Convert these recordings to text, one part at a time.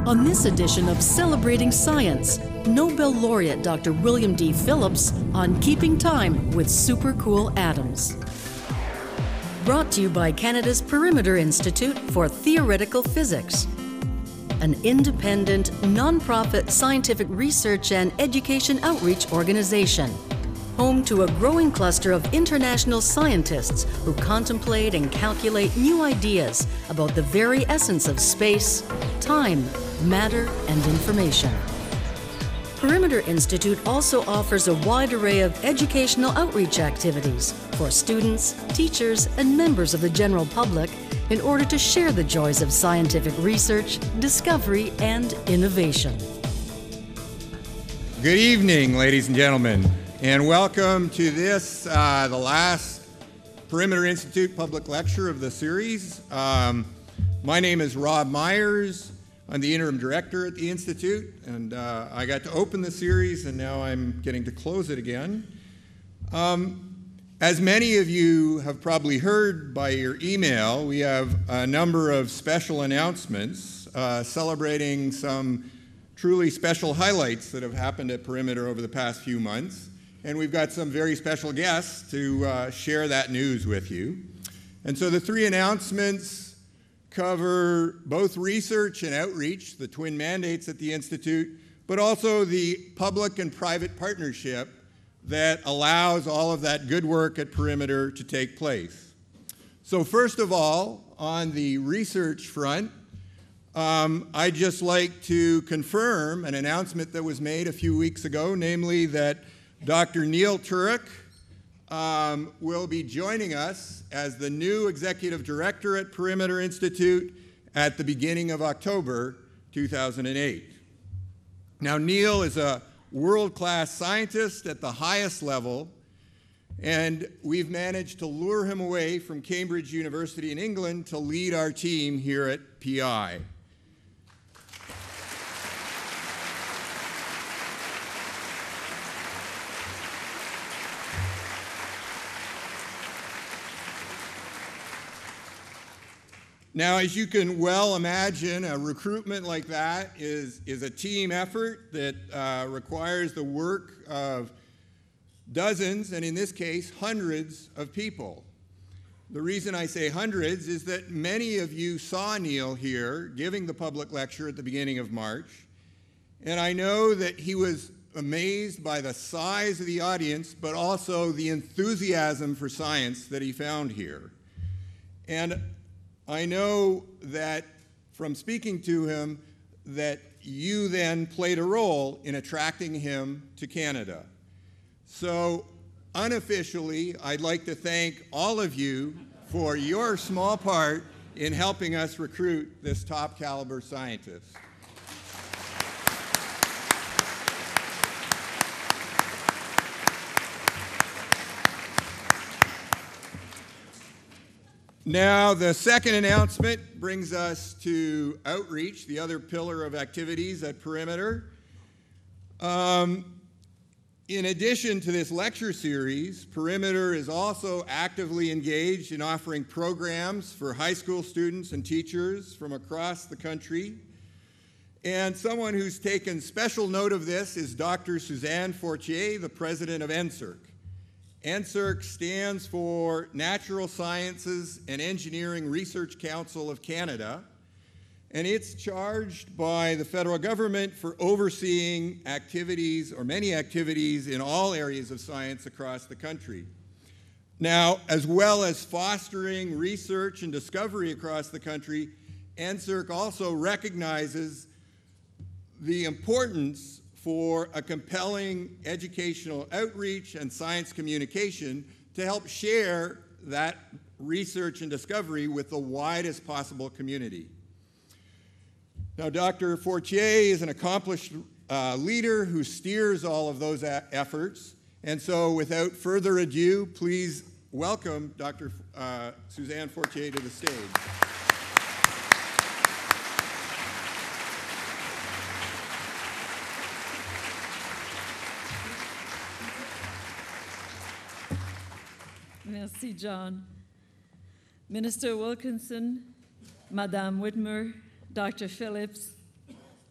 On this edition of Celebrating Science, Nobel laureate Dr. William D. Phillips on keeping time with super cool atoms. Brought to you by Canada's Perimeter Institute for Theoretical Physics, an independent, non-profit scientific research and education outreach organization, home to a growing cluster of international scientists who contemplate and calculate new ideas about the very essence of space, time, matter, and information. Perimeter Institute also offers a wide array of educational outreach activities for students, teachers, and members of the general public in order to share the joys of scientific research, discovery, and innovation. Good evening, ladies and gentlemen, and welcome to this, the last Perimeter Institute public lecture of the series. My name is Rob Myers. I'm the interim director at the Institute, and I got to open the series, and now I'm getting to close it again. As many of you have probably heard by your email, we have a number of special announcements celebrating some truly special highlights that have happened at Perimeter over the past few months, and we've got some very special guests to share that news with you. And so the three announcements cover both research and outreach, the twin mandates at the Institute, but also the public and private partnership that allows all of that good work at Perimeter to take place. So first of all, on the research front, I'd just like to confirm an announcement that was made a few weeks ago, namely that Dr. Neil Turek will be joining us as the new executive director at Perimeter Institute at the beginning of October 2008. Now, Neil is a world-class scientist at the highest level, and we've managed to lure him away from Cambridge University in England to lead our team here at PI. Now, as you can well imagine, a recruitment like that is a team effort that requires the work of dozens, and in this case, hundreds of people. The reason I say hundreds is that many of you saw Neil here giving the public lecture at the beginning of March, and I know that he was amazed by the size of the audience, but also the enthusiasm for science that he found here. And I know that from speaking to him that you then played a role in attracting him to Canada. So unofficially, I'd like to thank all of you for your small part in helping us recruit this top caliber scientist. Now, the second announcement brings us to outreach, the other pillar of activities at Perimeter. In addition to this lecture series, Perimeter is also actively engaged in offering programs for high school students and teachers from across the country. And someone who's taken special note of this is Dr. Suzanne Fortier, the president of NSERC. NSERC stands for Natural Sciences and Engineering Research Council of Canada, and it's charged by the federal government for overseeing activities, or many activities, in all areas of science across the country. Now, as well as fostering research and discovery across the country, NSERC also recognizes the importance for a compelling educational outreach and science communication to help share that research and discovery with the widest possible community. Now, Dr. Fortier is an accomplished leader who steers all of those efforts, and so without further ado, please welcome Dr. Suzanne Fortier to the stage. Merci, John. Minister Wilkinson, Madame Whitmer, Dr. Phillips,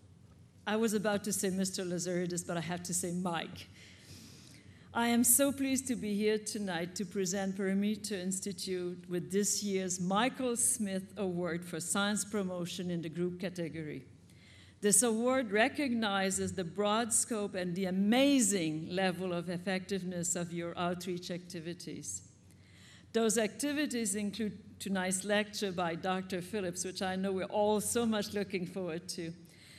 I was about to say Mr. Lazaridis, but I have to say Mike. I am so pleased to be here tonight to present Perimeter Institute with this year's Michael Smith Award for Science Promotion in the group category. This award recognizes the broad scope and the amazing level of effectiveness of your outreach activities. Those activities include tonight's lecture by Dr. Phillips, which I know we're all so much looking forward to.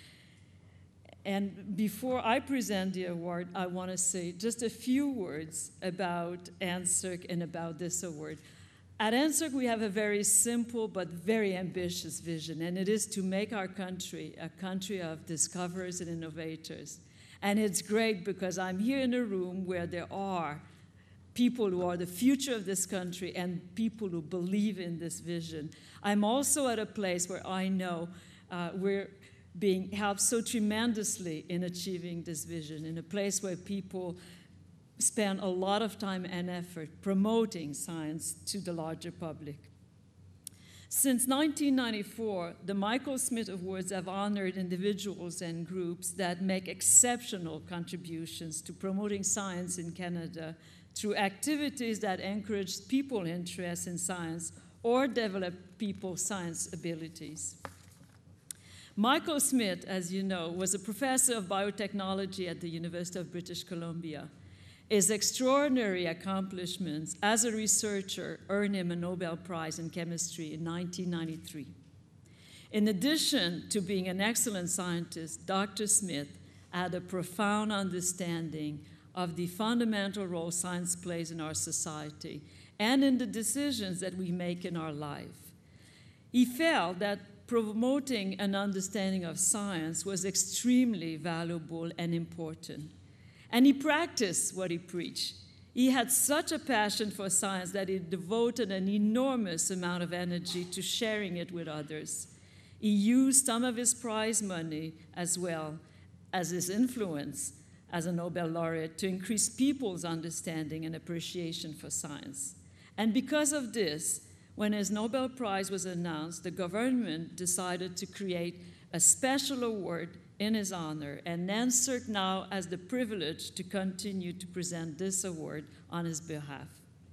And before I present the award, I want to say just a few words about NSERC and about this award. At NSERC, we have a very simple but very ambitious vision, and it is to make our country a country of discoverers and innovators. And it's great because I'm here in a room where there are people who are the future of this country and people who believe in this vision. I'm also at a place where I know we're being helped so tremendously in achieving this vision, in a place where people spend a lot of time and effort promoting science to the larger public. Since 1994, the Michael Smith Awards have honored individuals and groups that make exceptional contributions to promoting science in Canada through activities that encourage people's interest in science or develop people's science abilities. Michael Smith, as you know, was a professor of biotechnology at the University of British Columbia. His extraordinary accomplishments as a researcher earned him a Nobel Prize in Chemistry in 1993. In addition to being an excellent scientist, Dr. Smith had a profound understanding of the fundamental role science plays in our society and in the decisions that we make in our life. He felt that promoting an understanding of science was extremely valuable and important. And he practiced what he preached. He had such a passion for science that he devoted an enormous amount of energy to sharing it with others. He used some of his prize money as well as his influence as a Nobel laureate to increase people's understanding and appreciation for science. And because of this, when his Nobel Prize was announced, the government decided to create a special award in his honor, and NSERC now has the privilege to continue to present this award on his behalf.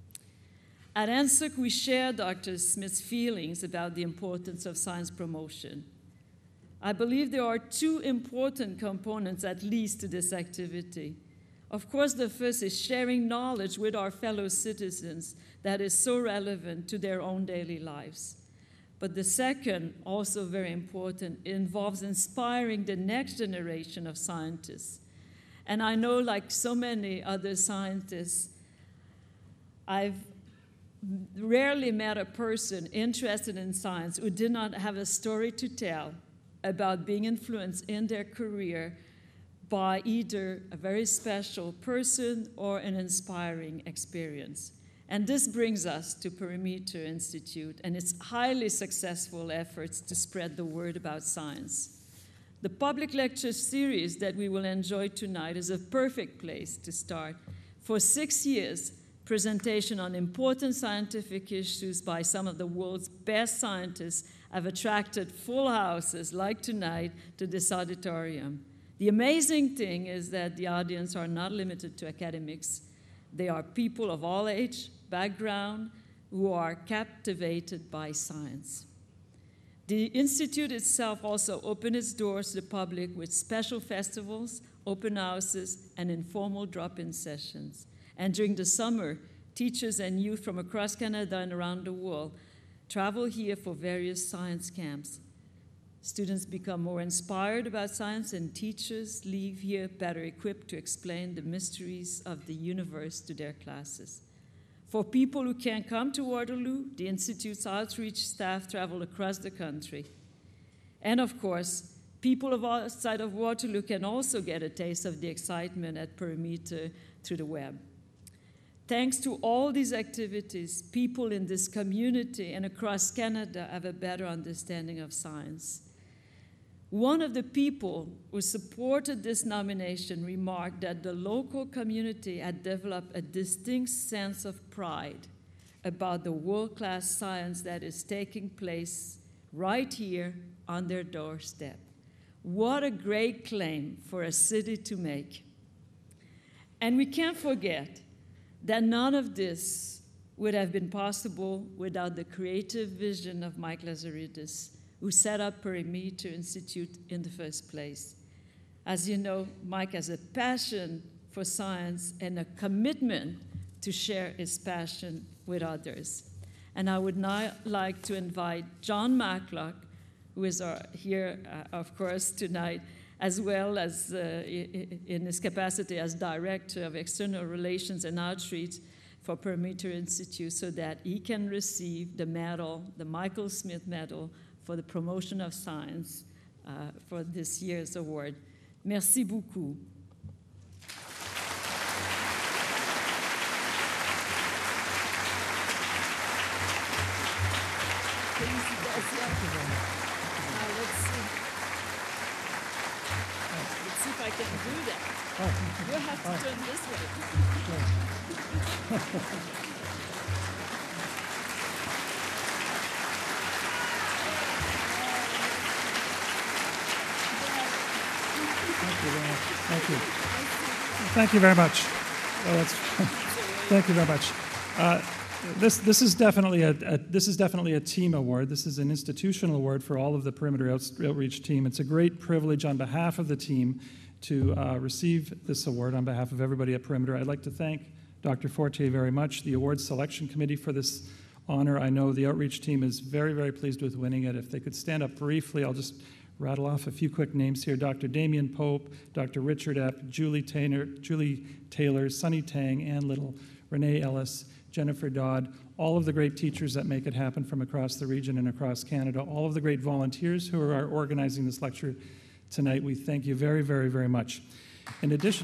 At NSERC, we share Dr. Smith's feelings about the importance of science promotion. I believe there are two important components, at least, to this activity. Of course, the first is sharing knowledge with our fellow citizens that is so relevant to their own daily lives. But the second, also very important, involves inspiring the next generation of scientists. And I know, like so many other scientists, I've rarely met a person interested in science who did not have a story to tell about being influenced in their career by either a very special person or an inspiring experience. And this brings us to Perimeter Institute and its highly successful efforts to spread the word about science. The public lecture series that we will enjoy tonight is a perfect place to start. For 6 years, presentation on important scientific issues by some of the world's best scientists have attracted full houses like tonight to this auditorium. The amazing thing is that the audience are not limited to academics. They are people of all age, background, who are captivated by science. The Institute itself also opened its doors to the public with special festivals, open houses, and informal drop-in sessions. And during the summer, teachers and youth from across Canada and around the world travel here for various science camps. Students become more inspired about science, and teachers leave here better equipped to explain the mysteries of the universe to their classes. For people who can't come to Waterloo, the Institute's outreach staff travel across the country. And of course, people outside of Waterloo can also get a taste of the excitement at Perimeter through the web. Thanks to all these activities, people in this community and across Canada have a better understanding of science. One of the people who supported this nomination remarked that the local community had developed a distinct sense of pride about the world-class science that is taking place right here on their doorstep. What a great claim for a city to make. And we can't forget that none of this would have been possible without the creative vision of Mike Lazaridis, who set up Perimeter Institute in the first place. As you know, Mike has a passion for science and a commitment to share his passion with others. And I would now like to invite John Matlock, who is here, of course, tonight, as well as in his capacity as Director of External Relations and Outreach for Perimeter Institute, so that he can receive the medal, the Michael Smith Medal, for the promotion of science for this year's award. Merci beaucoup. Let's see if I can do that. You'll have to turn this way. Thank you. Thank you very much. Oh, thank you very much. This is definitely a team award. This is an institutional award for all of the Perimeter Outreach team. It's a great privilege on behalf of the team to receive this award on behalf of everybody at Perimeter. I'd like to thank Dr. Fortier very much, the awards selection committee, for this honor. I know the outreach team is very, very pleased with winning it. If they could stand up briefly, I'll just rattle off a few quick names here. Dr. Damien Pope, Dr. Richard Epp, Julie Taylor, Sunny Tang, Ann Little, Renee Ellis, Jennifer Dodd, all of the great teachers that make it happen from across the region and across Canada, all of the great volunteers who are organizing this lecture tonight. We thank you very, very, very much. In addition,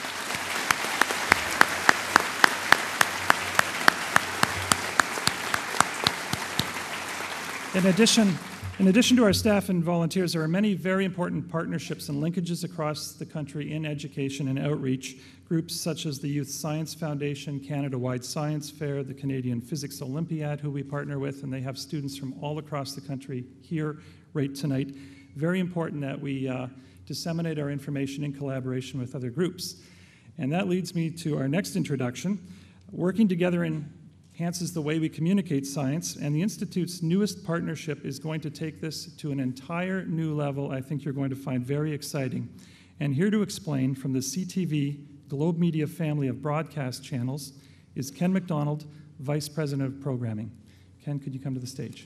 In addition to our staff and volunteers, there are many very important partnerships and linkages across the country in education and outreach. Groups such as the Youth Science Foundation, Canada-wide Science Fair, the Canadian Physics Olympiad, who we partner with, and they have students from all across the country here right tonight. Very important that we disseminate our information in collaboration with other groups. And that leads me to our next introduction. Working together enhances the way we communicate science, and the Institute's newest partnership is going to take this to an entire new level I think you're going to find very exciting. And here to explain from the CTV Globe Media family of broadcast channels is Ken McDonald, Vice President of Programming. Ken, could you come to the stage?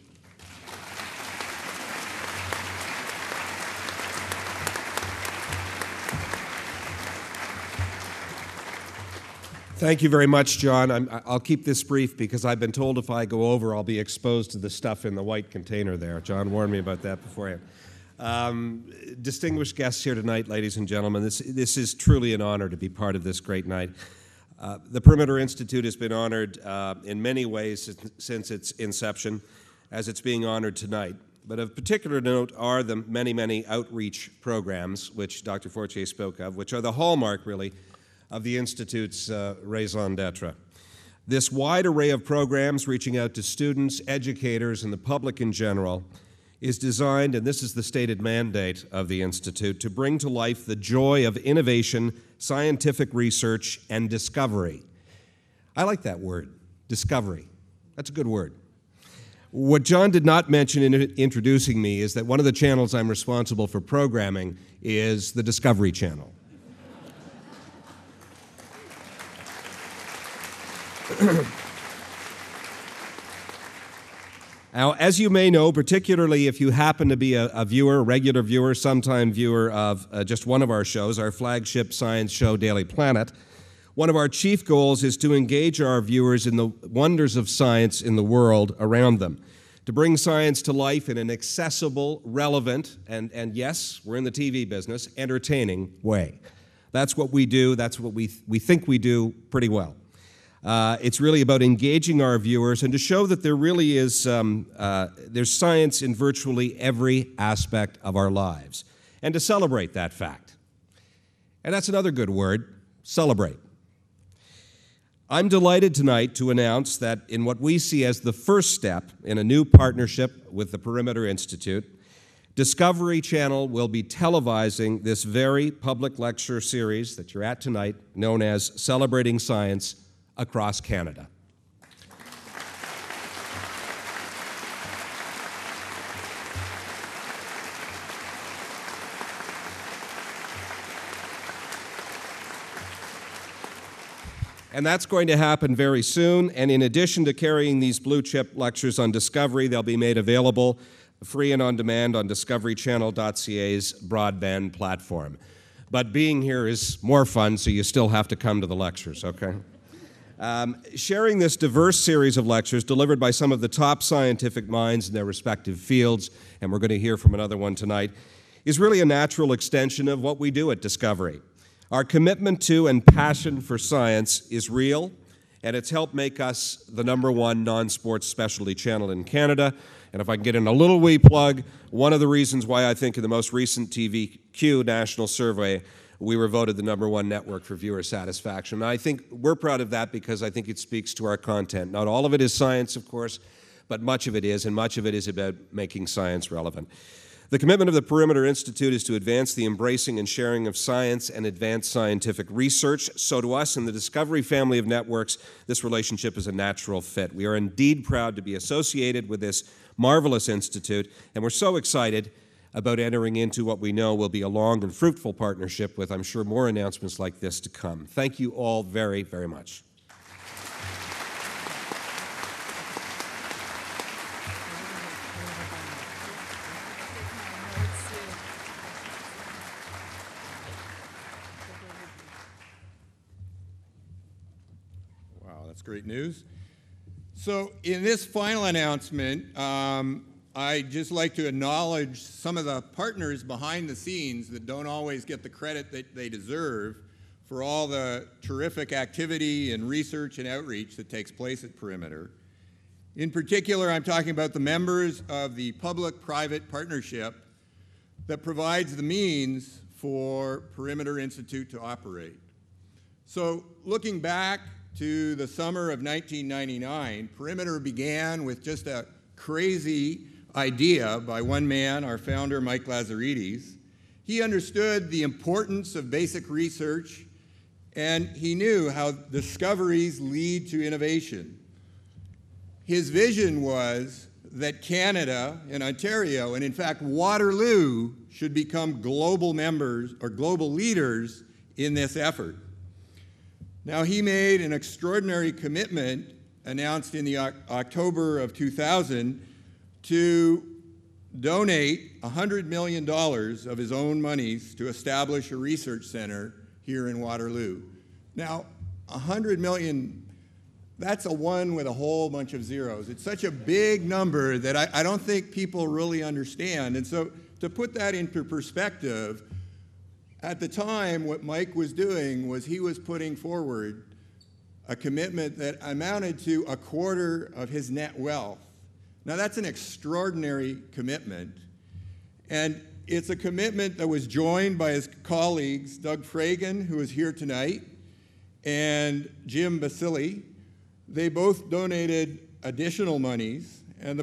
Thank you very much, John. I'll keep this brief because I've been told if I go over, I'll be exposed to the stuff in the white container there. John warned me about that beforehand. Distinguished guests here tonight, ladies and gentlemen, this is truly an honor to be part of this great night. The Perimeter Institute has been honored in many ways since its inception, as it's being honored tonight. But of particular note are the many, many outreach programs, which Dr. Fortier spoke of, which are the hallmark, really, of the Institute's raison d'etre. This wide array of programs reaching out to students, educators, and the public in general is designed, and this is the stated mandate of the Institute, to bring to life the joy of innovation, scientific research, and discovery. I like that word, discovery. That's a good word. What John did not mention in introducing me is that one of the channels I'm responsible for programming is the Discovery Channel. Now, as you may know, particularly if you happen to be a viewer, a regular viewer, sometime viewer of just one of our shows, our flagship science show, Daily Planet, one of our chief goals is to engage our viewers in the wonders of science in the world around them, to bring science to life in an accessible, relevant, and yes, we're in the TV business, entertaining way. That's what we do. That's what we think we do pretty well. It's really about engaging our viewers and to show that there really is there's science in virtually every aspect of our lives, and to celebrate that fact. And that's another good word, celebrate. I'm delighted tonight to announce that in what we see as the first step in a new partnership with the Perimeter Institute, Discovery Channel will be televising this very public lecture series that you're at tonight, known as Celebrating Science, across Canada. And that's going to happen very soon. And in addition to carrying these blue chip lectures on discovery, they'll be made available free and on demand on discoverychannel.ca's broadband platform. But being here is more fun, so you still have to come to the lectures, okay? Sharing this diverse series of lectures delivered by some of the top scientific minds in their respective fields, and we're going to hear from another one tonight, is really a natural extension of what we do at Discovery. Our commitment to and passion for science is real, and it's helped make us the #1 non-sports specialty channel in Canada. And if I can get in a little wee plug, one of the reasons why I think in the most recent TVQ national survey, we were voted the #1 network for viewer satisfaction. And I think we're proud of that because I think it speaks to our content. Not all of it is science, of course, but much of it is, and much of it is about making science relevant. The commitment of the Perimeter Institute is to advance the embracing and sharing of science and advanced scientific research. So to us in the Discovery family of networks, this relationship is a natural fit. We are indeed proud to be associated with this marvelous institute, and we're so excited about entering into what we know will be a long and fruitful partnership with, I'm sure, more announcements like this to come. Thank you all very, very much. Great news. So in this final announcement, I'd just like to acknowledge some of the partners behind the scenes that don't always get the credit that they deserve for all the terrific activity and research and outreach that takes place at Perimeter. In particular, I'm talking about the members of the public-private partnership that provides the means for Perimeter Institute to operate. So looking back to the summer of 1999, Perimeter began with just a crazy idea by one man, our founder, Mike Lazaridis. He understood the importance of basic research, and he knew how discoveries lead to innovation. His vision was that Canada and Ontario, and in fact Waterloo, should become global members or global leaders in this effort. Now, he made an extraordinary commitment announced in the October of 2000 to donate $100 million of his own monies to establish a research center here in Waterloo. Now, $100 million, that's a one with a whole bunch of zeros. It's such a big number that I don't think people really understand. And so to put that into perspective, at the time, what Mike was doing was he was putting forward a commitment that amounted to 1/4 of his net wealth. Now, that's an extraordinary commitment, and it's a commitment that was joined by his colleagues, Doug Fragan, who is here tonight, and Jim Basili. They both donated additional monies, and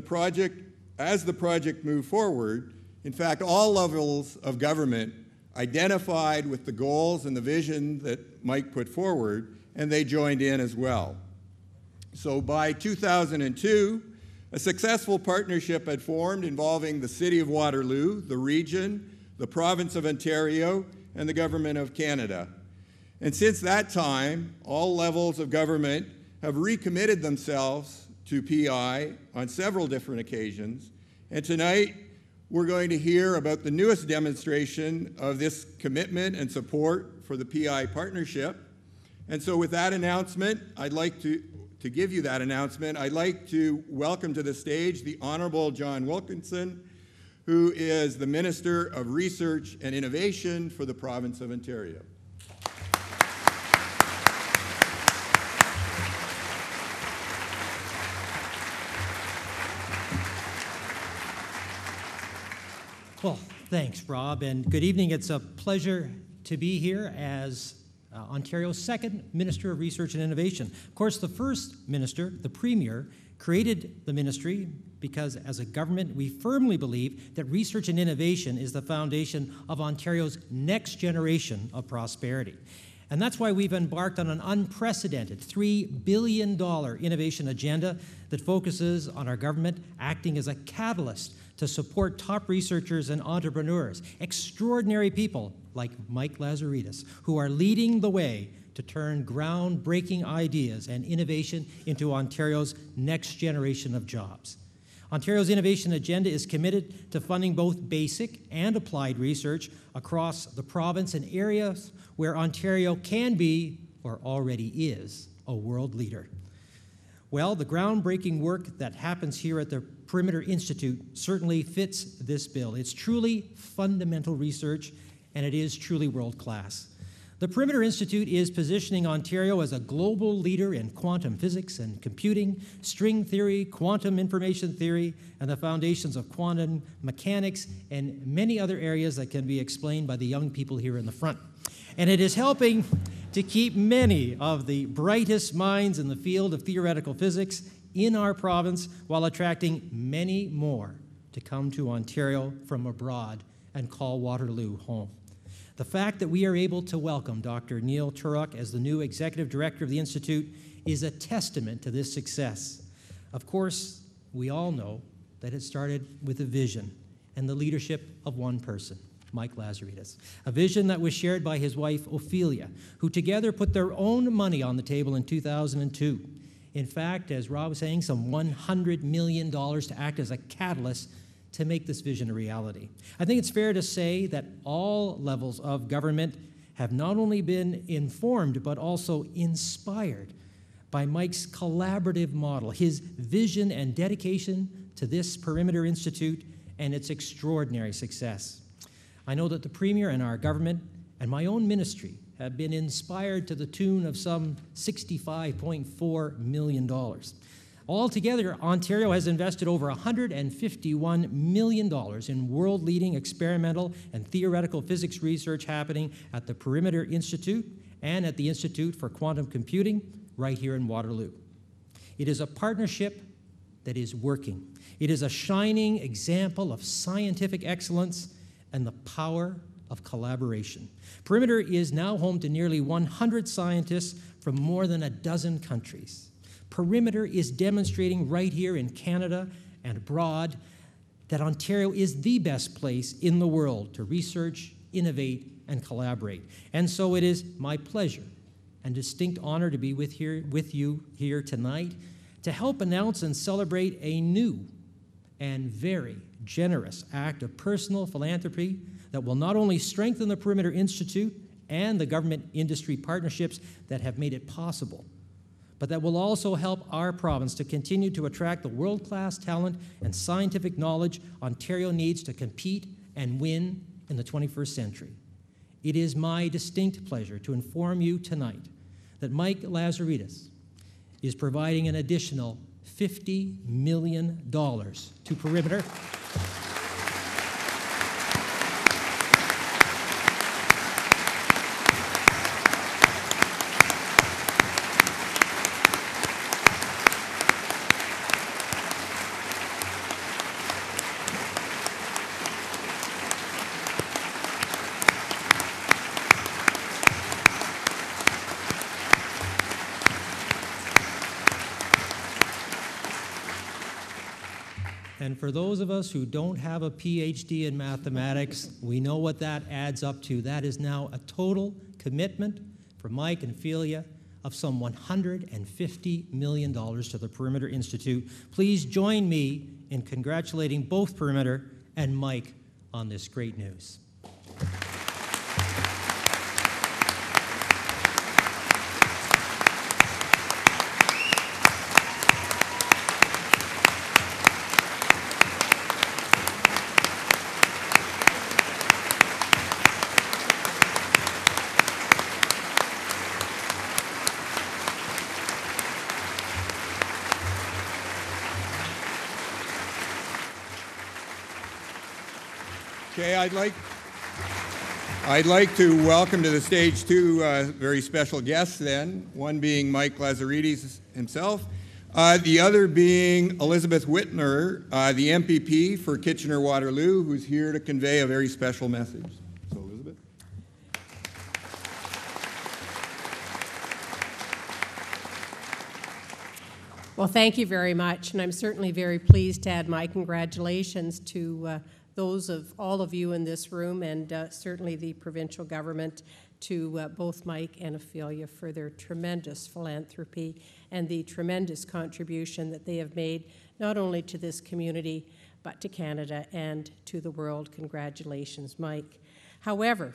as the project moved forward, in fact, all levels of government identified with the goals and the vision that Mike put forward, and they joined in as well. So by 2002, a successful partnership had formed involving the City of Waterloo, the region, the Province of Ontario, and the Government of Canada. And since that time, all levels of government have recommitted themselves to PI on several different occasions, and tonight, we're going to hear about the newest demonstration of this commitment and support for the PI partnership. And so with that announcement, I'd like to give you that announcement. I'd like to welcome to the stage the Honorable John Wilkinson, who is the Minister of Research and Innovation for the Province of Ontario. Well, thanks, Rob, and good evening. It's a pleasure to be here as Ontario's second Minister of Research and Innovation. Of course, the first minister, the Premier, created the ministry because as a government, we firmly believe that research and innovation is the foundation of Ontario's next generation of prosperity. And that's why we've embarked on an unprecedented $3 billion innovation agenda that focuses on our government acting as a catalyst to support top researchers and entrepreneurs, extraordinary people like Mike Lazaridis, who are leading the way to turn groundbreaking ideas and innovation into Ontario's next generation of jobs. Ontario's innovation agenda is committed to funding both basic and applied research across the province in areas where Ontario can be, or already is, a world leader. Well, the groundbreaking work that happens here at the Perimeter Institute certainly fits this bill. It's truly fundamental research, and it is truly world-class. The Perimeter Institute is positioning Ontario as a global leader in quantum physics and computing, string theory, quantum information theory, and the foundations of quantum mechanics, and many other areas that can be explained by the young people here in the front. And it is helping to keep many of the brightest minds in the field of theoretical physics in our province while attracting many more to come to Ontario from abroad and call Waterloo home. The fact that we are able to welcome Dr. Neil Turok as the new Executive Director of the Institute is a testament to this success. Of course, we all know that it started with a vision and the leadership of one person, Mike Lazaridis, a vision that was shared by his wife, Ophelia, who together put their own money on the table in 2002. In fact, as Rob was saying, some $100 million to act as a catalyst to make this vision a reality. I think it's fair to say that all levels of government have not only been informed, but also inspired by Mike's collaborative model, his vision and dedication to this Perimeter Institute and its extraordinary success. I know that the Premier and our government and my own ministry have been inspired to the tune of some $65.4 million. Altogether, Ontario has invested over $151 million in world-leading experimental and theoretical physics research happening at the Perimeter Institute and at the Institute for Quantum Computing right here in Waterloo. It is a partnership that is working. It is a shining example of scientific excellence and the power of collaboration. Perimeter is now home to nearly 100 scientists from more than a dozen countries. Perimeter is demonstrating right here in Canada and abroad that Ontario is the best place in the world to research, innovate, and collaborate. And so it is my pleasure and distinct honor to be with you here tonight to help announce and celebrate a new and very generous act of personal philanthropy that will not only strengthen the Perimeter Institute and the government-industry partnerships that have made it possible, but that will also help our province to continue to attract the world-class talent and scientific knowledge Ontario needs to compete and win in the 21st century. It is my distinct pleasure to inform you tonight that Mike Lazaridis is providing an additional $50 million to Perimeter. And for those of us who don't have a PhD in mathematics, we know what that adds up to. That is now a total commitment for Mike and Ophelia of some $150 million to the Perimeter Institute. Please join me in congratulating both Perimeter and Mike on this great news. Okay, I'd like to welcome to the stage two very special guests then, one being Mike Lazaridis himself, The other being Elizabeth Whitmer, the MPP for Kitchener-Waterloo, who's here to convey a very special message. So, Elizabeth. Well, thank you very much, and I'm certainly very pleased to add my congratulations to those of all of you in this room, and certainly the provincial government, to both Mike and Ophelia for their tremendous philanthropy and the tremendous contribution that they have made, not only to this community, but to Canada and to the world. Congratulations, Mike. However,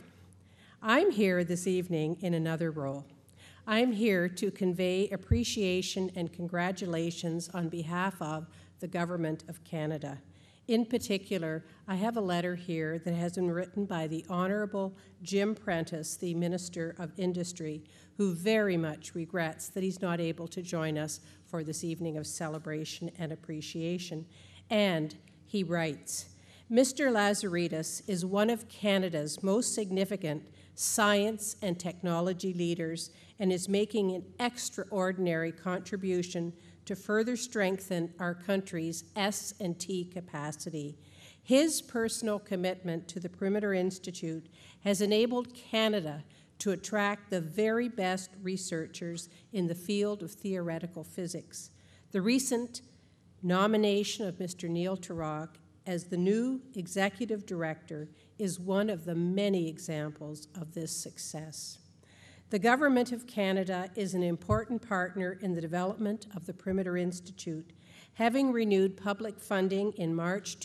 I'm here this evening in another role. I'm here to convey appreciation and congratulations on behalf of the Government of Canada. In particular, I have a letter here that has been written by the Honourable Jim Prentice, the Minister of Industry, who very much regrets that he's not able to join us for this evening of celebration and appreciation. And he writes, Mr. Lazaridis is one of Canada's most significant science and technology leaders and is making an extraordinary contribution to further strengthen our country's S&T capacity. His personal commitment to the Perimeter Institute has enabled Canada to attract the very best researchers in the field of theoretical physics. The recent nomination of Mr. Neil Turok as the new executive director is one of the many examples of this success. The Government of Canada is an important partner in the development of the Perimeter Institute, having renewed public funding in March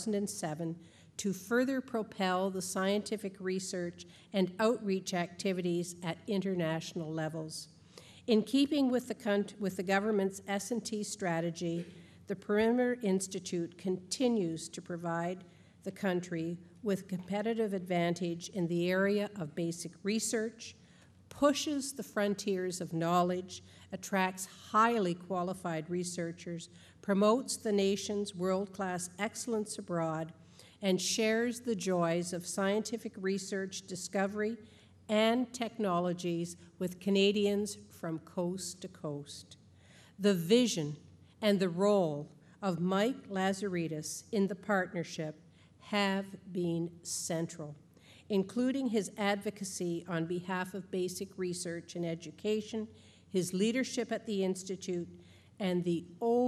2007 to further propel the scientific research and outreach activities at international levels. In keeping with the government's S&T strategy, the Perimeter Institute continues to provide the country with competitive advantage in the area of basic research, pushes the frontiers of knowledge, attracts highly qualified researchers, promotes the nation's world-class excellence abroad, and shares the joys of scientific research, discovery, and technologies with Canadians from coast to coast. The vision and the role of Mike Lazaridis in the partnership have been central, including his advocacy on behalf of basic research and education, his leadership at the Institute, and the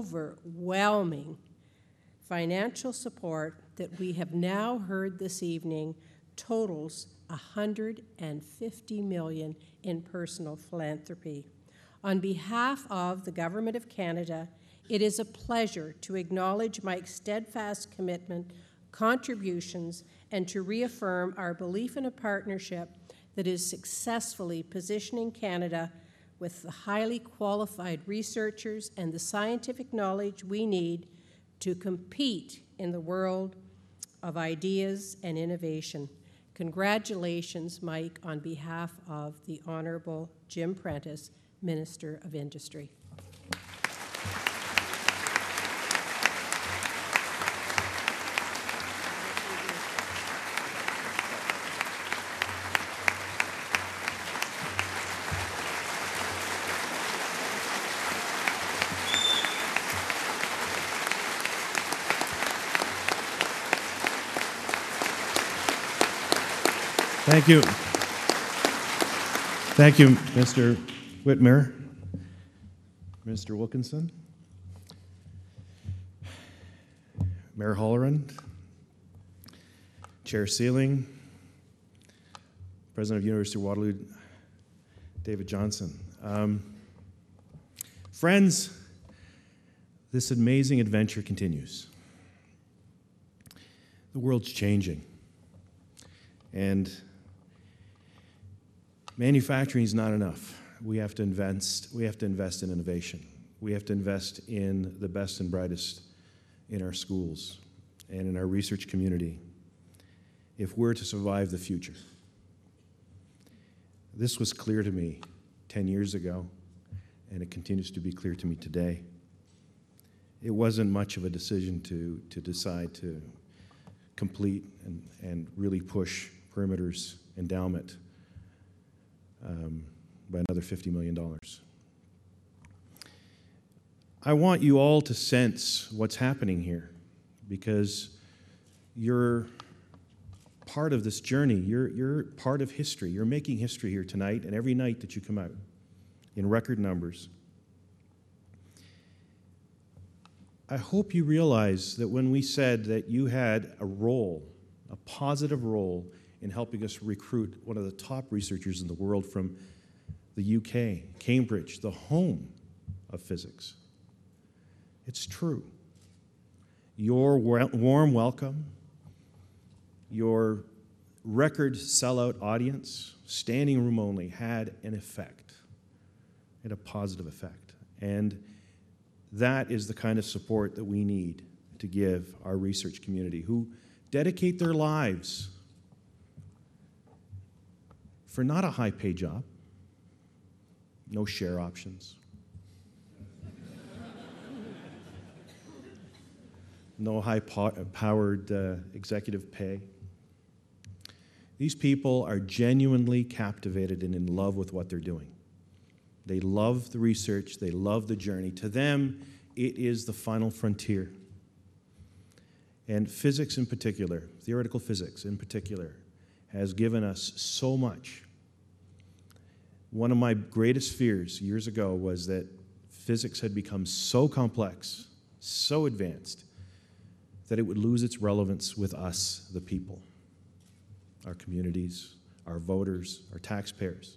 overwhelming financial support that we have now heard this evening totals $150 million in personal philanthropy. On behalf of the Government of Canada, it is a pleasure to acknowledge Mike's steadfast commitment, contributions, and to reaffirm our belief in a partnership that is successfully positioning Canada with the highly qualified researchers and the scientific knowledge we need to compete in the world of ideas and innovation. Congratulations, Mike, on behalf of the Honourable Jim Prentice, Minister of Industry. Thank you. Thank you, Mr. Whitmer, Mr. Wilkinson, Mayor Holleran, Chair Sealing, President of University of Waterloo, David Johnson. Friends, this amazing adventure continues. The world's changing, and manufacturing is not enough. We have to invest in innovation. We have to invest in the best and brightest in our schools and in our research community if we're to survive the future. This was clear to me 10 years ago, and it continues to be clear to me today. It wasn't much of a decision to decide to complete and really push Perimeter's endowment by another $50 million. I want you all to sense what's happening here, because you're part of this journey. You're part of history. You're making history here tonight and every night that you come out in record numbers. I hope you realize that when we said that you had a role, a positive role in helping us recruit one of the top researchers in the world from the UK, Cambridge, the home of physics. It's true. Your warm welcome, your record sellout audience, standing room only, had an effect, had a positive effect. And that is the kind of support that we need to give our research community, who dedicate their lives for not a high-paid job, no share options, no high-powered executive pay. These people are genuinely captivated and in love with what they're doing. They love the research, they love the journey. To them, it is the final frontier. And physics in particular, theoretical physics in particular, has given us so much. One of my greatest fears years ago was that physics had become so complex, so advanced, that it would lose its relevance with us, the people, our communities, our voters, our taxpayers.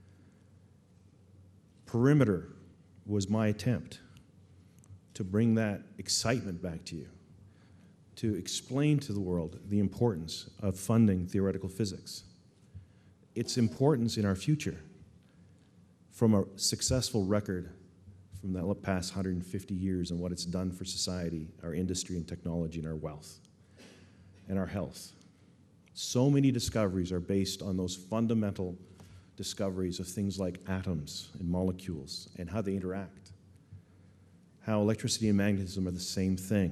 Perimeter was my attempt to bring that excitement back to you, to explain to the world the importance of funding theoretical physics, its importance in our future, from a successful record from the past 150 years and what it's done for society, our industry and technology, and our wealth, and our health. So many discoveries are based on those fundamental discoveries of things like atoms and molecules and how they interact, how electricity and magnetism are the same thing.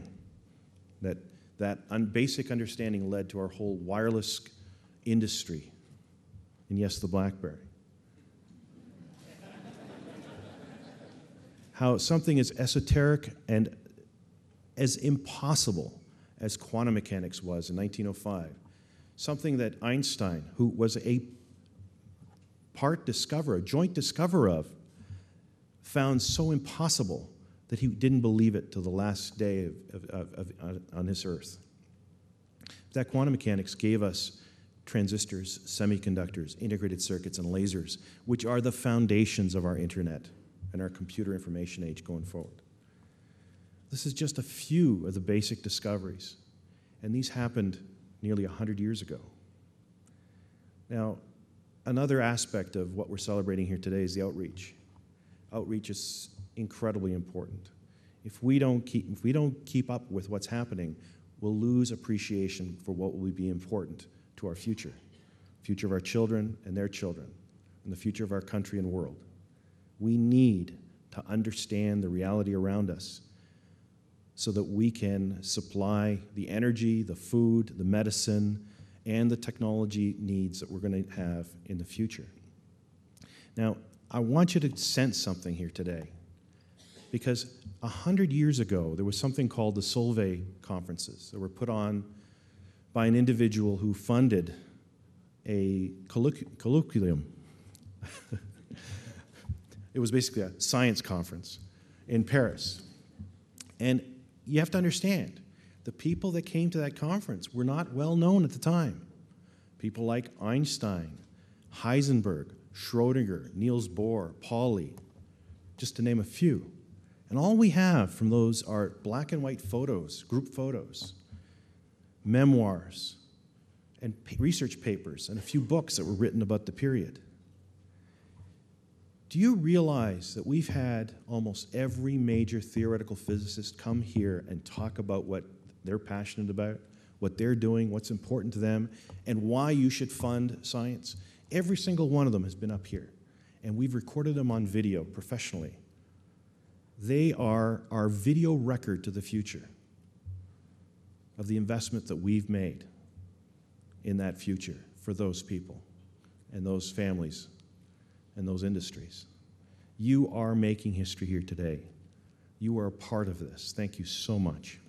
That basic understanding led to our whole wireless industry, and yes, the BlackBerry. How something as esoteric and as impossible as quantum mechanics was in 1905, something that Einstein, who was a joint discoverer of, found so impossible that he didn't believe it till the last day on this earth. That quantum mechanics gave us transistors, semiconductors, integrated circuits, and lasers, which are the foundations of our internet and our computer information age going forward. This is just a few of the basic discoveries, and these happened nearly 100 years ago. Now, another aspect of what we're celebrating here today is the outreach. Outreach is incredibly important. If we don't keep up with what's happening, we'll lose appreciation for what will be important to our future of our children and their children, and the future of our country and world. We need to understand the reality around us so that we can supply the energy, the food, the medicine, and the technology needs that we're going to have in the future. Now, I want you to sense something here today, because 100 years ago, there was something called the Solvay conferences that were put on by an individual who funded a colloquium. It was basically a science conference in Paris. And you have to understand, the people that came to that conference were not well known at the time. People like Einstein, Heisenberg, Schrödinger, Niels Bohr, Pauli, just to name a few. And all we have from those are black and white photos, group photos, memoirs, and research papers, and a few books that were written about the period. Do you realize that we've had almost every major theoretical physicist come here and talk about what they're passionate about, what they're doing, what's important to them, and why you should fund science? Every single one of them has been up here, and we've recorded them on video professionally. They are our video record to the future of the investment that we've made in that future for those people and those families and those industries. You are making history here today. You are a part of this. Thank you so much.